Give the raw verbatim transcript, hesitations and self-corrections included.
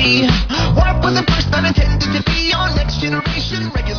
What was the first that intended to be your next generation regular?